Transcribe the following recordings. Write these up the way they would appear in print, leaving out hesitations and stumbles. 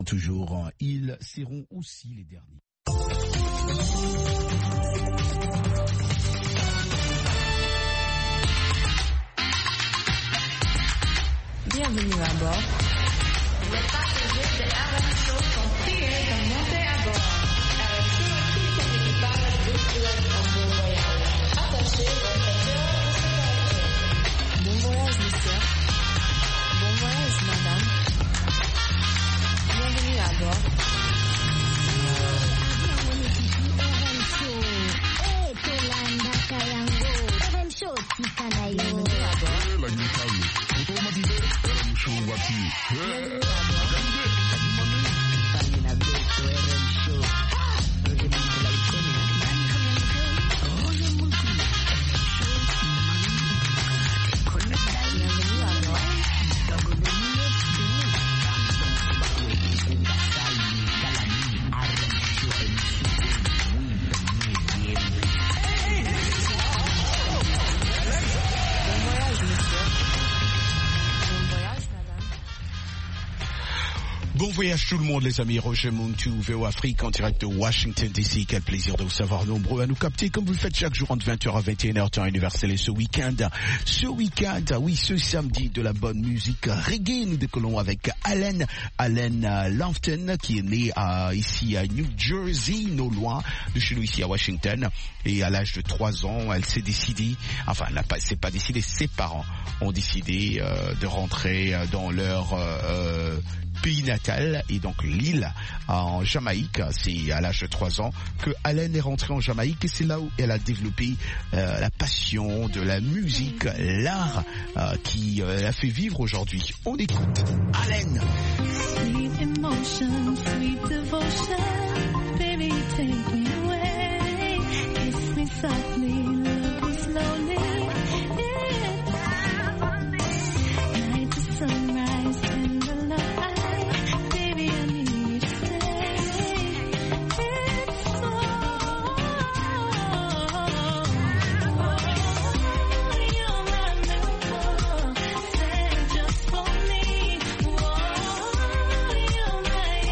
Toujours, ils seront aussi les derniers. Bienvenue à bord. Les passagers de RMSO sont priés de monter à bord. RMSO et tout son équipage vous souhaitent un bon voyage. Attachez votre cœur à sécurité. Bon voyage, monsieur. Bon voyage, madame. Bienvenue à bord. Bon voyage tout le monde les amis, Roger Muntu, VO Afrique en direct de Washington DC. Quel plaisir de vous savoir nombreux à nous capter comme vous le faites chaque jour entre 20h à 21h temps universel. Et ce week-end, oui ce samedi de la bonne musique reggae, nous décollons avec Allen Lofton qui est né ici à New Jersey, non loin de chez nous ici à Washington. Et à l'âge de 3 ans, elle s'est décidée, enfin c'est pas décidé, ses parents ont décidé de rentrer dans leur pays natal et donc l'île en Jamaïque. C'est à l'âge de 3 ans que Allen est rentrée en Jamaïque et c'est là où elle a développé la passion de la musique, l'art qui l'a fait vivre aujourd'hui. On écoute Allen. Sweet emotion, sweet devotion, baby take me away, kiss me softly, love me slowly, night to sunrise, tender love, baby I need you to stay, it's so, you're my miracle, sent just for me, you're my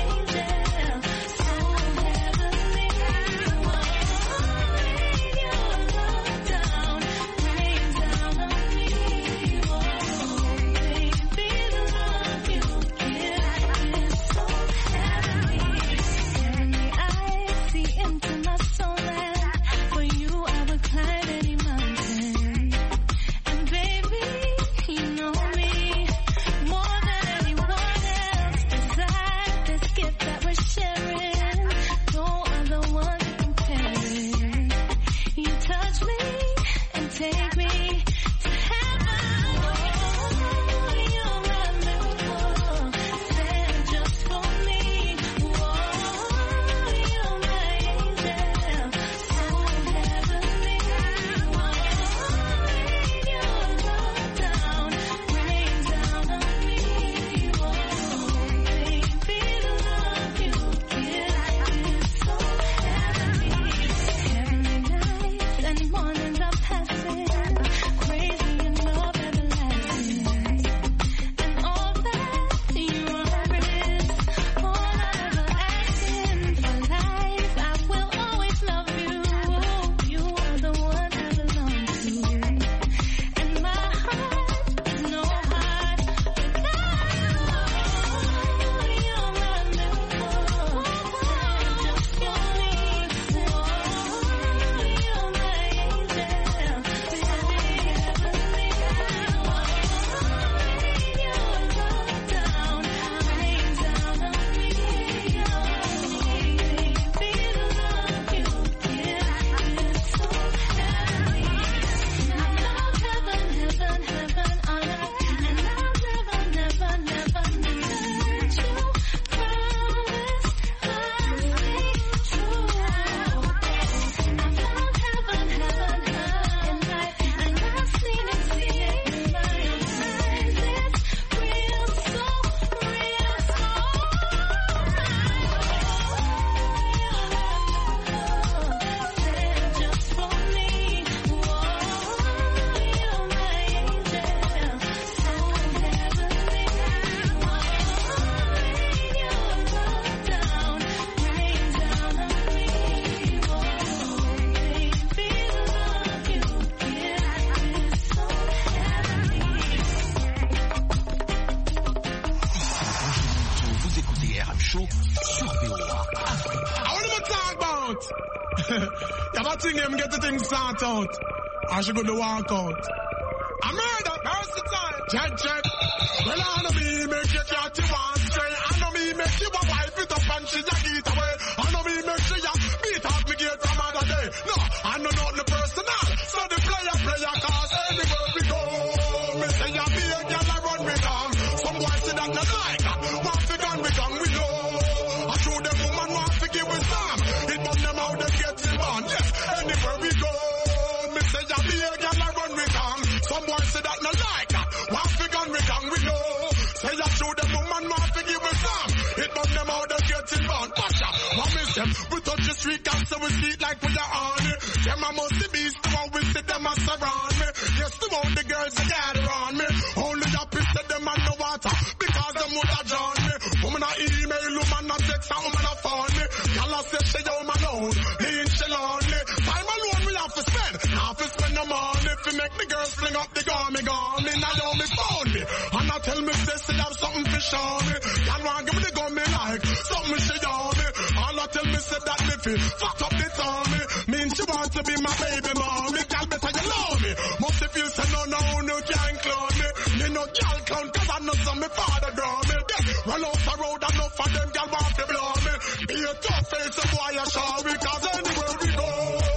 écoutez RM Show sur VOA Afrique. I want to talk about. You have a thing, him get the thing sort out. I should go to walk out. I murder, versatile. Check. Well, I know me make you cat you want stray. I know me make you a wife it up and she a get away. I know me make you beat up me gate from other day. No, I know nothing personal. So the player cause anywhere we go. Me say you be a girl I run me down. Some boys say that not like that. Want to gun me down, we know. I show them woman want to give with some. It burn them out and get him on. Yes, anywhere we go. Me say you be a girl I run me down. Some boys say that not like that. Want to gun me down, we know. Say you show them woman want to give with some. It burn them out and get him on. Watch out, what miss them? We touch the street and so we see it like we are on it. Them a must be beast, the one we see them a surround me. Yes, the one the girls that gather on me. Only the pissed them and no water. Because them would have drawn me. Woman a email, woman a text, and woman a phone me. Y'all a say she home alone. Me in she lonely. Time alone we have to spend. Have to spend the money. If you make the girls fling up the gum, me. Now you me phone me. And I tell me say she have something to show me. Y'all want give me the gun me like. Something she on me. All I tell me say that me feel. Fuck up the tummy. Mean she want to be my baby mommy. Y'all better you love me. Must if you say no can't clone me. Me no girl clown cause I know some me father draw me. Run off the road enough for them girl want to blow me. Be a tough face and boy you show me. Cause anywhere we go.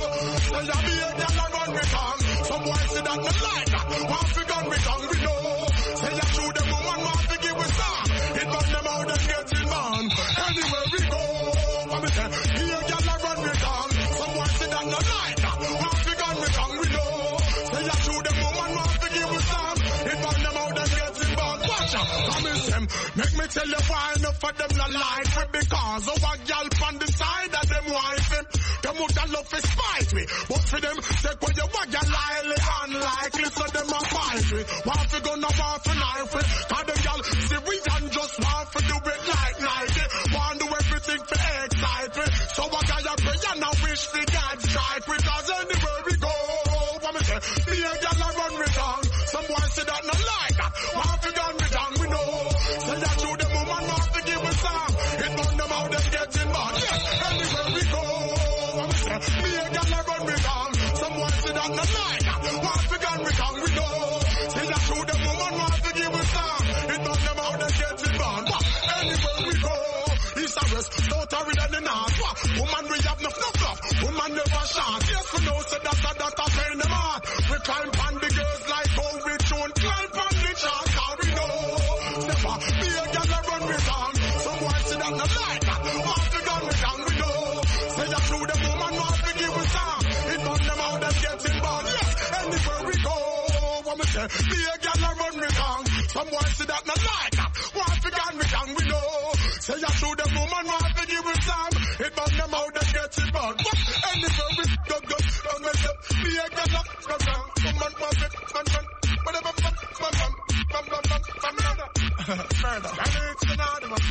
Say you be a girl and run me down. Some boys say that not like that. Want to gun me down we know. Say you shoot them woman want to give with some. It burn them out and get in man. Anywhere we go. What me say? Be a girl and run me down. Some boys say that not like that. Want to gun me down we know. Say you shoot them woman want to give with some. It burn them out and get in man. Watch out. Promise them. Make me tell you why enough of them not like me. Because of a girl on the side of them wife him. Them would have love to spite me. But for them, take what you want, you're highly unlikely. So them a fight me. Want to go now, want to knife me. Cause them girl, see we can just want to do it like Nike. Want to do everything to excite me. So I got your pray and I wish we can strike me. Cause anywhere we go, what me say, me a girl I run me down. Some boys say that not like that. Want to gun me down, we know. Say that you the woman want to give a song. It burn them out and get in man. Yes, anywhere we go, what me say, me a girl I run me down. Some boys say that not like that. Want to gun me down, we know. Say that you the woman want to give a song. It burn them out and get in man. Anywhere we go, east and west, south or in the north. Woman we have enough. Woman never chance. Yes, we know say that a pain them heart. We climb on the girls like how we don't climb on the chance. How we know. Never be a girl that run me down. Some boys say that not like that. Want to gun me down, we know. Say that through the woman want to give us some. It burn them out and get in bad. Yes, anywhere we go. What me say? Be a girl that run me down. Some boys say that not like that. Want to gun me down, we know. Say that through the woman want to give us some. It burn them out and get in bad. What? Anywhere we go. Be a girl that run down. Come on, man. Whatever, murder. And it's another one.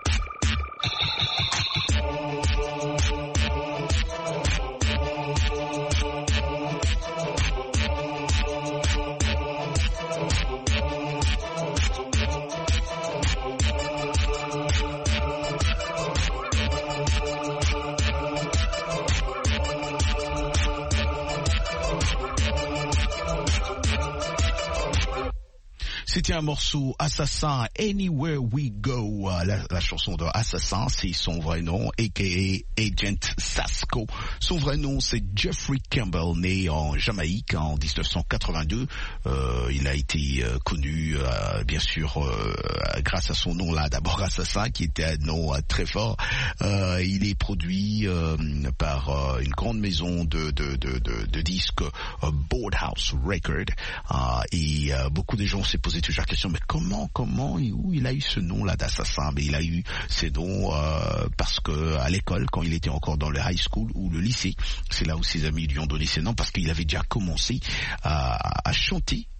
C'était un morceau Assassin, Anywhere We Go. La chanson de Assassin, c'est son vrai nom, a.k.a. Agent Sasco. Son vrai nom, c'est Jeffrey Campbell, né en Jamaïque en 1982. Il a été connu, bien sûr, grâce à son nom là, d'abord Assassin, qui était un nom très fort. Il est produit par une grande maison de disques, Boardhouse Record. Et beaucoup de gens s'est posé toujours la question, mais comment, où il a eu ce nom-là d'Assassin? Mais il a eu ce nom parce que à l'école, quand il était encore dans le high school ou le lycée, c'est là où ses amis lui ont donné ce nom, parce qu'il avait déjà commencé à chanter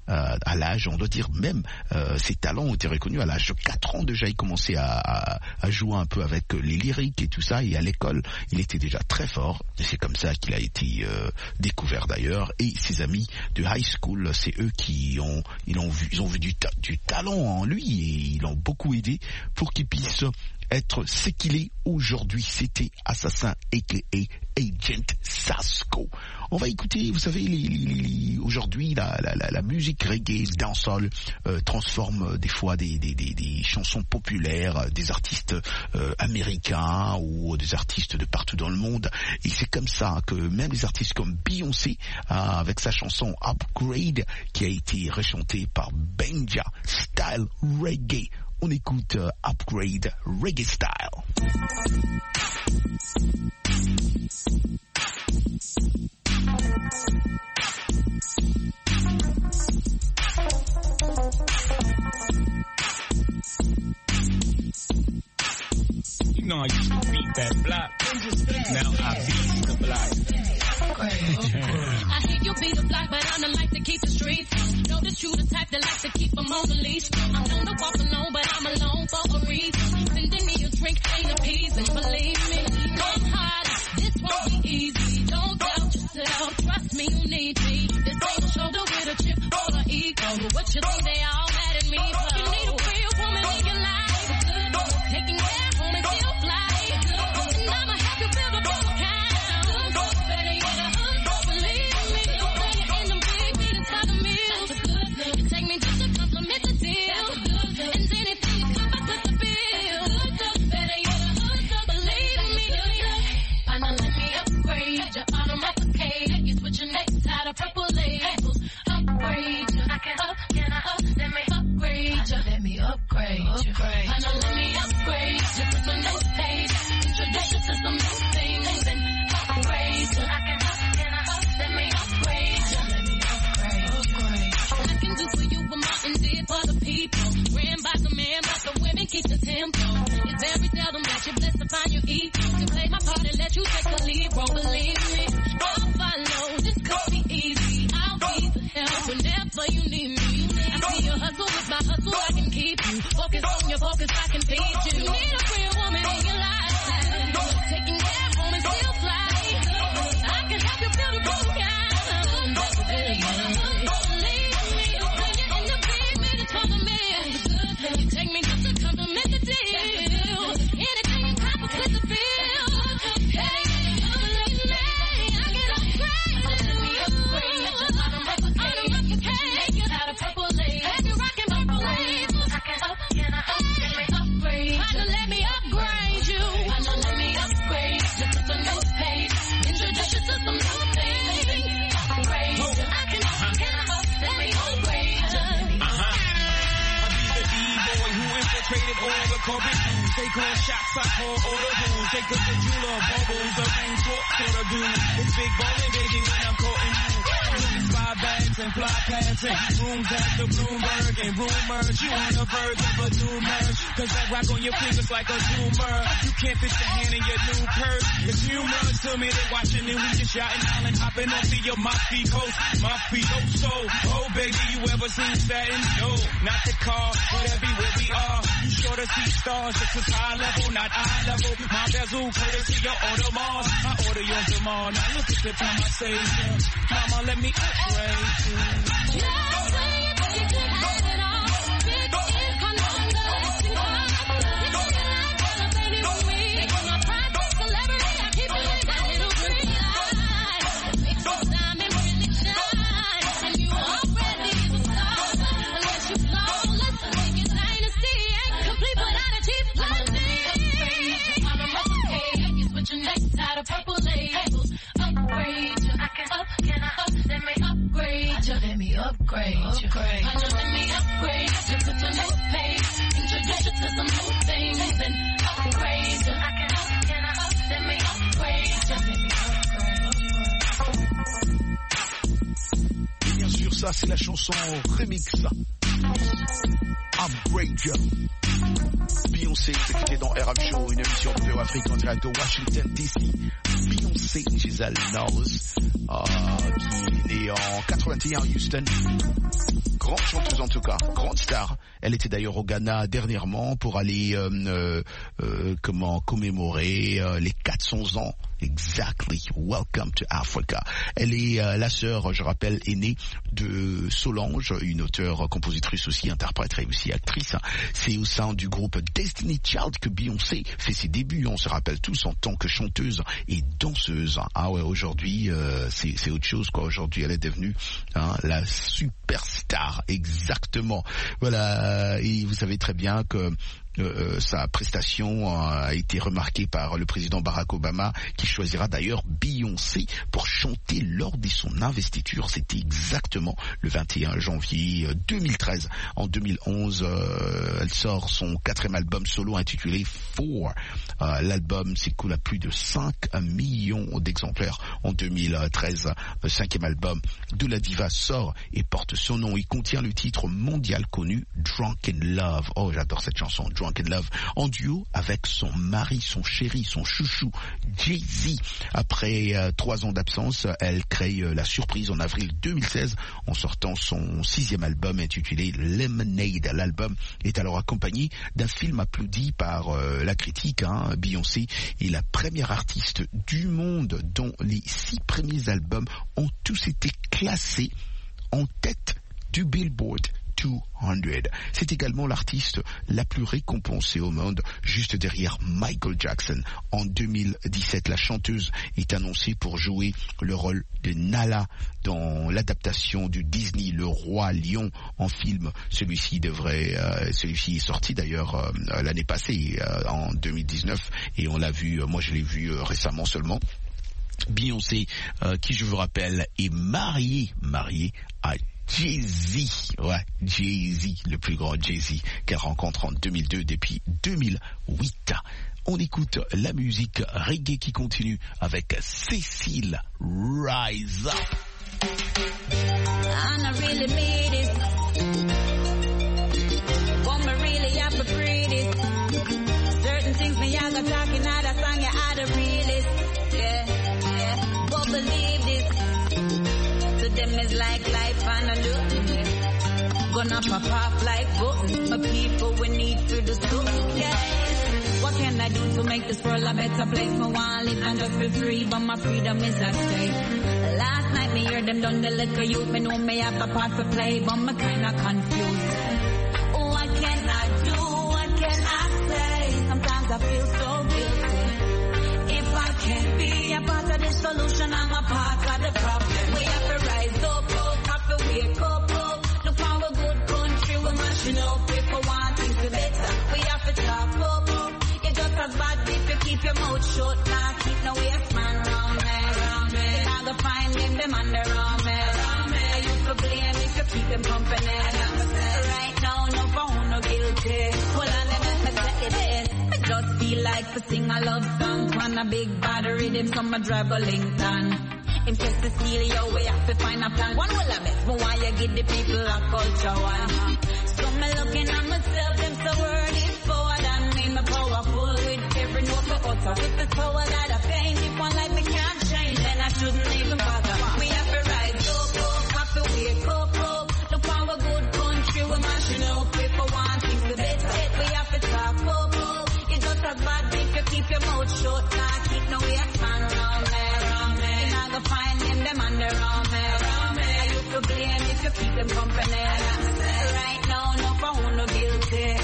à l'âge, on doit dire même, ses talents ont été reconnus à l'âge de 4 ans déjà. Il commençait à jouer un peu avec les lyriques et tout ça, et à l'école, il était déjà très fort. Et c'est comme ça qu'il a été découvert d'ailleurs. Et ses amis de high school, c'est eux qui ont vu du talent en lui, et ils l'ont beaucoup aidé pour qu'il puisse être ce qu'il est aujourd'hui. C'était Assassin aka Agent Sasco. On va écouter, vous savez, aujourd'hui la musique reggae, dancehall transforme des fois des chansons populaires, des artistes américains ou des artistes de partout dans le monde. Et c'est comme ça que même des artistes comme Beyoncé, avec sa chanson Upgrade, qui a été rechantée par Benja, style reggae. On écoute Upgrade Reggae Style. You know I used to beat that block. Now I beat the block. I hear you beat the block, but I don't like to keep the streets. Know that you the type that like to keep them on the leash. I'm known to walk alone, but I'm alone for a reason. Sending me a drink ain't appeasing. Believe me, come hard, this won't be easy. Don't doubt yourself, trust me, you need me. This ain't a shoulder with a chip or an ego. But what you think they all mad at me for? You need a real woman in your life, taking care home and still fly. And I'ma help you build a boat account. Better yet, believe me, when you're in them big meetings by the meal. You take me just to compliment the deal. And then if you come back with the bill, better yet, believe me. Finally let me upgrade you, automobile. You switch your next tie to purple labels. Upgrade you, let me upgrade you. Let me upgrade you. Finally let me upgrade you, put some new page. Introduce you to some new things and upgrade you. Let me upgrade you. I can do for you what Martin did for the people. Ran by the man, but the women keep the tempo. It's very seldom that you're blessed to find your equal. To play my part and let you take the lead, bro, believe me. I'll follow, this could be easy. I'll be the help whenever you need me. I see your hustle with my hustle, I can keep you. Focus on your focus, I can feed you. You need a real woman in your life. Taking care home and still fly. I can help you build a boat believe me, when you're in the big minutes for the man. You take me just to compliment the deal. Anything you cop with the feel. Hey, believe me, I get upgrade. Let me upgrade. Automobile, out of purple lace. Heavy rockin' purple lace. Upgrade. Let me upgrade you. Let me upgrade. Just put the new page. Introduce you to some new things. Upgrade. Let me upgrade you. Infiltrated all the corporate dudes. They call shots, I call all the rules. They cook the jeweler, bubbles, the rain talk to the dude. It's big ballin', baby, when I'm courting you. Fly bags and fly pants and rooms at the Bloomberg and rumors. You on the verge of a new merge. Cause that rock on your fingers like a tumor. You can't fit your hand in your new purse. It's humorous to me, they watching and we just shouting, howling, hopping off of your Mosby coast. Mosby so. Oh baby, you ever seen satin? No, not the car, but everywhere we are. You sure to see stars, this is high level, not eye level. My bezel, courtesy your Audemars. I order your Jamal, now look at the time I say, mama, let me upgrade you. Just when you think you could have it all, big income under the car. You don't get like that, baby, with me. Making my pride celebrity, I keep it in that little green light. Makes the diamond really shine, and you already the star. Unless you flawless, make it dynasty ain't complete without a cheap blessing. I'm a mother, you switch your next tie to purple labels. Upgrade you, let me upgrade you. Let me upgrade you. Let me upgrade you. Put your new page. Introduce you to some new things and upgrade you. Let me upgrade you. Let me upgrade. Et bien sûr, ça c'est la chanson remix. Upgrade You. Beyoncé, c'était dans RM Show, une émission de VO Afrique en direct de Washington DC. Beyoncé, Giselle Knowles, qui est née en 81 à Houston, grande chanteuse en tout cas, grande star. Elle était d'ailleurs au Ghana dernièrement pour aller commémorer les 400 ans. Exactly. Welcome to Africa. Elle est la sœur, je rappelle, aînée de Solange, une auteure, compositrice aussi, interprète et aussi actrice. C'est au sein du groupe Destiny Child que Beyoncé fait ses débuts. On se rappelle tous en tant que chanteuse et danseuse. Ah ouais, aujourd'hui, c'est autre chose quoi. Aujourd'hui, elle est devenue la superstar. Exactement. Voilà. Et vous savez très bien que sa prestation a été remarquée par le président Barack Obama, qui choisira d'ailleurs Beyoncé pour chanter lors de son investiture. C'était exactement le 21 janvier 2013. En 2011, elle sort son 4e album solo intitulé Four. L'album s'écoule à plus de 5 millions d'exemplaires. En 2013, le 5e album de la diva sort et porte son nom. Il contient le titre mondial connu Drunk in Love. Oh, j'adore cette chanson, Drunk in Love, en duo avec son mari, son chéri, son chouchou, Jay-Z. Après 3 ans d'absence, elle crée la surprise en avril 2016 en sortant son 6e album intitulé Lemonade. L'album est alors accompagné d'un film applaudi par la critique. Beyoncé est la première artiste du monde dont les 6 premiers albums ont tous été classés en tête du Billboard 200. C'est également l'artiste la plus récompensée au monde, juste derrière Michael Jackson. En 2017, la chanteuse est annoncée pour jouer le rôle de Nala dans l'adaptation du Disney Le Roi Lion en film. Celui-ci est sorti d'ailleurs l'année passée, en 2019, et on l'a vu, moi je l'ai vu récemment seulement. Beyoncé, qui je vous rappelle est mariée à Jay-Z, ouais, Jay-Z, le plus grand Jay-Z qu'elle rencontre en 2002 depuis 2008. On écoute la musique reggae qui continue avec Cécile Rise Up. And I really made it. But me really have to breathe it. Certain things me I got talking out of song you out of realist. Yeah. But believe this. To them is like life and a look. Gonna pop off like buttons. My people we need for the soup. Yes. What can I do to make this world a better place? Me want live and just feel free, but my freedom is at stake. Last night me hear them done the liquor youth. Me know me have a part to play, but me kinda confused. What can I do? What can I say? Sometimes I feel so guilty. If I can't be a part of the solution, I'm a part of the problem. We have to rise up, have to wake up. Look for a good country, we're mashing up. If we want things to better, we have to talk up. You're just as bad if you keep your mouth shut. Nah, keep no waste man round me. You're not gonna find them under arm me. You could blame if you keep them company. Right now, no phone, no guilty. Well, I never let it in. I just feel like to sing a love song on a big bad rhythm, so I drive a Lincoln. Him says to steal your way, have to find a plan. One will have it, but why you give the people a culture one? So me looking at myself, them so worthy forward and me, me powerful with every note for utter. If it's power that I pain, if one like me can't change, then I shouldn't even bother. We have to rise up, have to wake up. Look for a good country, we're mashing up. If we want things to better, we have to talk up. You're just as bad if you keep your mouth shut. Nah, keep no waste man around me. Find them under arm me. You could blame if you keep them company. Right now, no phone, no guilty.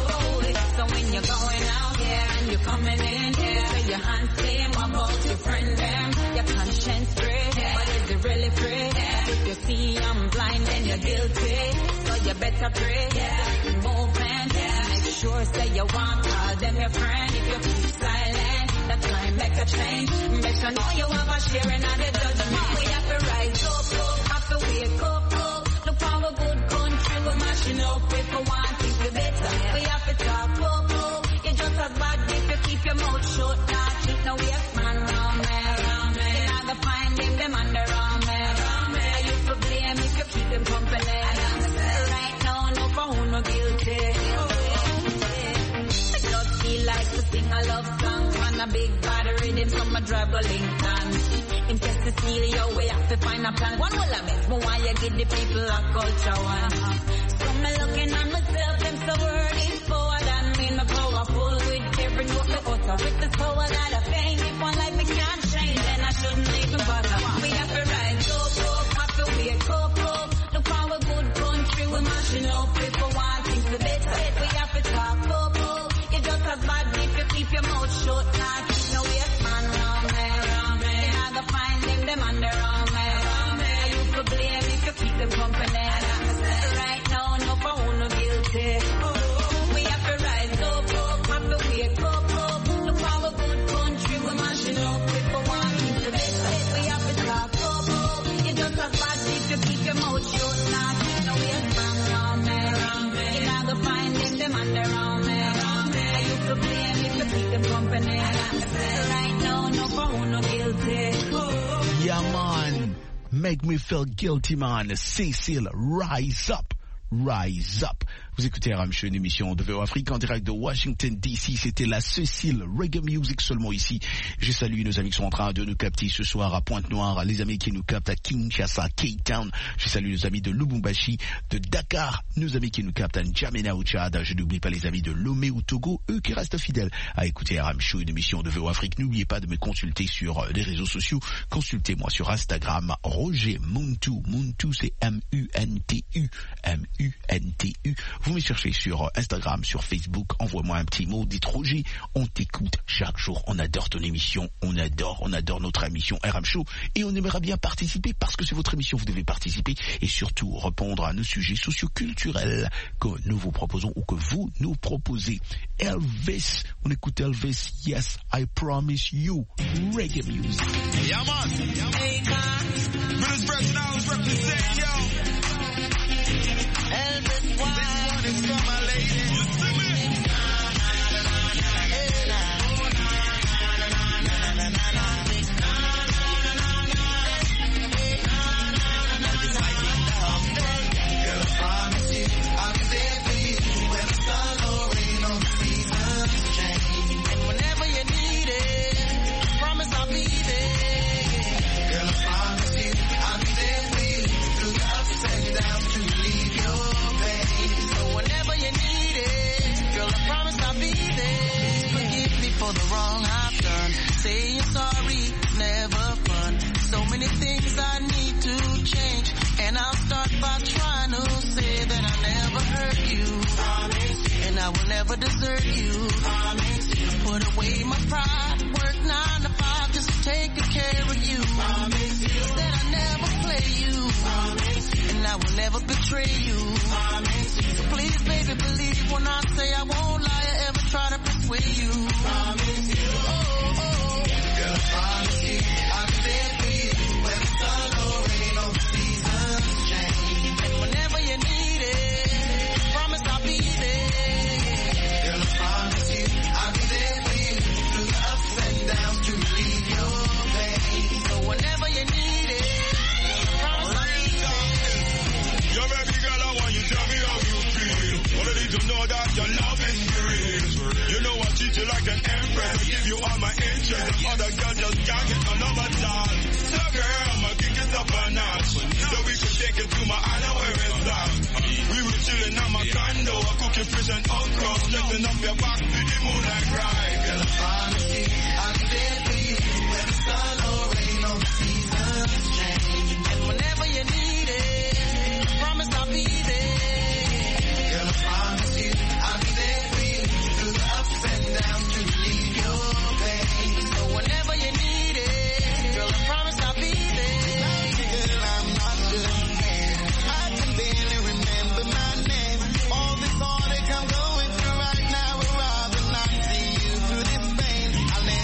So when you're going out here and you're coming in here, so your hands clean, about your friend them, your conscience free, but is it really free? If you see I'm blind, then you're guilty. So you better pray, movement. Make sure say you want all them your friend. If you keep silent, that time make a change. Make sure know you have a sharing of the judgment. We have to rise up, have to wake up. Look for a good country, we're mashing up. If we want things to better, we have to talk up. You're just as bad if you keep your mouth shut. Nah, keep no waste man around me. You're not gonna find them under arm me. You could blame if you keep them company. Right now, no phone, no guilty. I just feel like to sing a love song on a big bad rhythm, so I drive a Lincoln. In case to steal you, we have to find a plan. One will have it, but why you give the people a culture one? So me looking at myself, them so worthy forward and me, my powerful with every note me utter. With the power that I fame, if one life me can't change, then I shouldn't even bother. We have to rise up, have to wake up. Look how a good country we're mashing up. If we want things to better, we have to talk up. It's just as bad if you keep your mouth shut. Nah, keep no waste man round me. You're not gonna find them under wrong me. You could blame if you keep them company. Right now, no for who no guilty. We have to rise up, have to wake up. Look how a good country we're mashing up. If we want things to better, we have to talk up. It's just as bad if you keep your mouth shut. Nah, keep no waste man round me. You're not gonna find them under wrong me. You could blame if you keep them company. Right now, no for who no guilty. Yeah, man. Make me feel guilty, man. Cécile, rise up. Rise up. Vous écoutez RM Show, une émission de VO Afrique en direct de Washington DC. C'était la Cécile Reggae Music seulement ici. Je salue nos amis qui sont en train de nous capter ce soir à Pointe-Noire, les amis qui nous captent à Kinshasa, Cape Town. Je salue nos amis de Lubumbashi, de Dakar, nos amis qui nous captent à N'Djamena au Tchad. Je n'oublie pas les amis de Lomé au Togo, eux qui restent fidèles à écouter RM Show, une émission de VO Afrique. N'oubliez pas de me consulter sur les réseaux sociaux. Consultez-moi sur Instagram, Roger Muntu. Muntu, c'est M-U-N-T-U. M-U-N-T-U. Vous me cherchez sur Instagram, sur Facebook, envoie-moi un petit mot, dites Roger, on t'écoute chaque jour, on adore ton émission, on adore notre émission RM Show et on aimerait bien participer parce que c'est votre émission, vous devez participer et surtout répondre à nos sujets socioculturels que nous vous proposons ou que vous nous proposez. Elvis, on écoute Elvis, Yes, I Promise You, Reggae Music. Yeah, man. Hey, British Fresh now is represent, yo. Elvis, why? This one is for my lady. You see me? Girl, I promise you, I'll be there for you when the sun or rain or the seasons change. And whenever you need it, I promise I'll be there. Girl, I promise you, I'll be there for you through the ups and downs to relieve your pain. So whenever you need it, girl, I promise I'll be there. Forgive me for the wrong I've done. Saying sorry, never fun. So many things I need to change, and I'll start by trying to say that I never hurt you. Promise. And I will never desert you. Promise. Put away my pride, work 9 to 5 just to take care of you. Promise. That I never play you. Promise. And I will never betray you. Promise. So please, baby, believe when I say I won't lie or ever try to persuade you. Promise. Girl, I promise you, I'll be there for you when the sun or rain or the seasons change. And whenever you need it, I promise I'll be there. Girl, I promise you, I'll be there for you through the ups and downs to relieve your pain. So whenever you need it, I promise I'll be there. Yo, baby girl, I want you to tell me how you feel. All I need to know that your love is real. You know I treat you like an empress. Give you all my interest. Other girls just can't get no love at all. So girl, I'ma kick it up a notch. So we can take it to my island where it's at. We were chilling at my condo. I cooking fish and okra. Stressing up your back to the moonlight ride. Girl, I promise you, I'll be there for you when the sun or rain or the seasons change. And whenever you need it, I promise I'll be there. Girl, I promise you, I'll be there for you through the ups and downs to relieve your pain. So whenever you need it, girl, I promise I'll be there. Girl, I'm not good. I can barely remember my name. All this heartache I'm going through right now, would rather not see you through this pain. I'll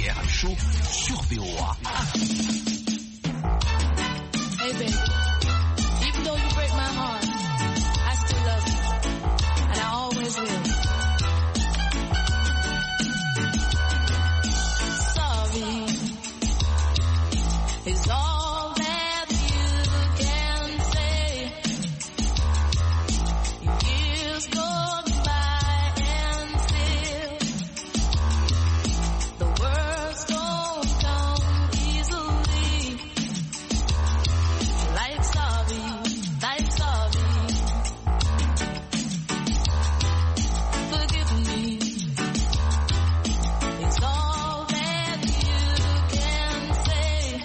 RM Show sur VOA. Hey baby, even though you break my heart, I still love you, and I always will. Sorry is all that you can say. Years go by and still the words don't come easily. Like sorry, like sorry. Forgive me. It's all that you can say.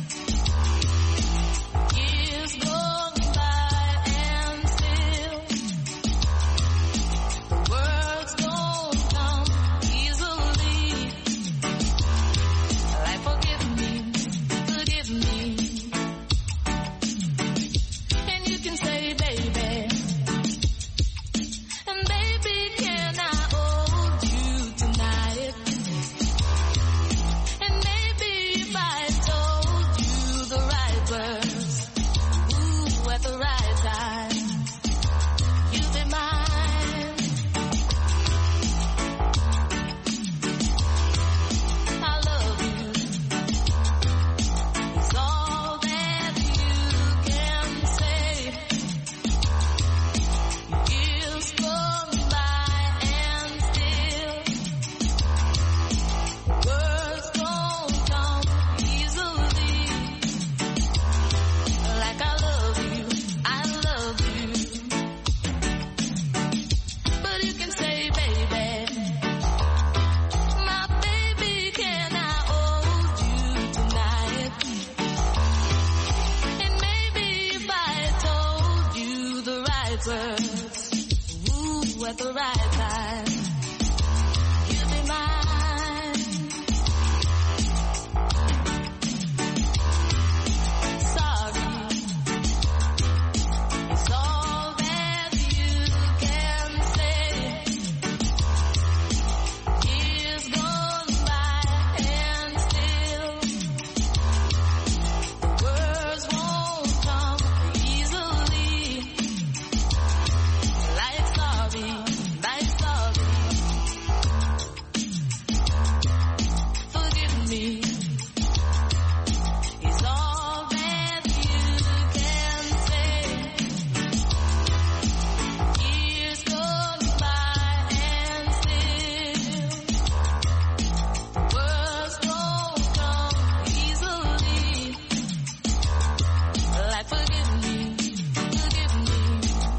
Years go by and still the words don't come easily. Like forgive me, forgive me. And you can say, baby, and baby, can I hold you tonight? And maybe if I told you the right words, ooh, at the right time, you'd be mine. I love you. It's all that you can say. Years go by and still words don't come easily. Like I love you, I love you. But you can say, baby, my baby, can I hold you tonight? And maybe if I told you the right words, ooh, at the right time, you'd be mine. Sorry, it's all that you can say. Years gone by and still the words won't come easily. Like sorry, like sorry. Forgive me. It's all that you can say. Years gone by and still words don't come easily. Like forgive me, forgive me.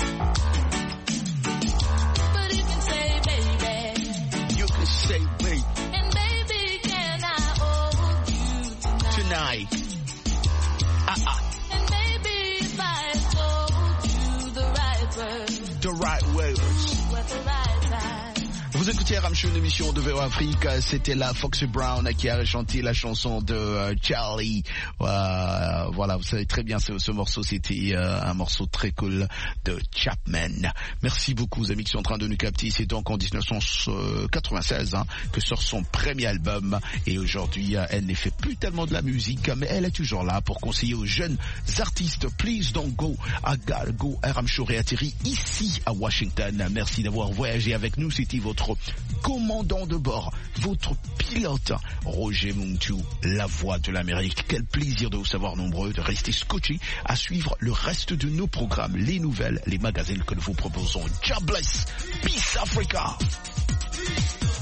But you can say, baby, You can say wait and baby, can I hold you tonight? tonight. And maybe if I told you the right words, The right words. at the right time. Vous écoutez RM Show, une émission de VOA Afrique. C'était la Foxy Brown qui a chanté la chanson de Charlie. Voilà, vous savez très bien ce morceau, c'était un morceau très cool de Chapman. Merci beaucoup aux amis qui sont en train de nous capter. C'est donc en 1996 que sort son premier album. Et aujourd'hui, elle ne fait plus tellement de la musique, mais elle est toujours là pour conseiller aux jeunes artistes. Please don't go. I gotta go. RM Show réatterrit ici à Washington. Merci d'avoir voyagé avec nous. C'était votre commandant de bord, votre pilote, Roger Muntu, la voix de l'Amérique. Quel plaisir de vous savoir nombreux, de rester scotchés à suivre le reste de nos programmes, les nouvelles, les magazines que nous vous proposons. God bless. Peace Africa.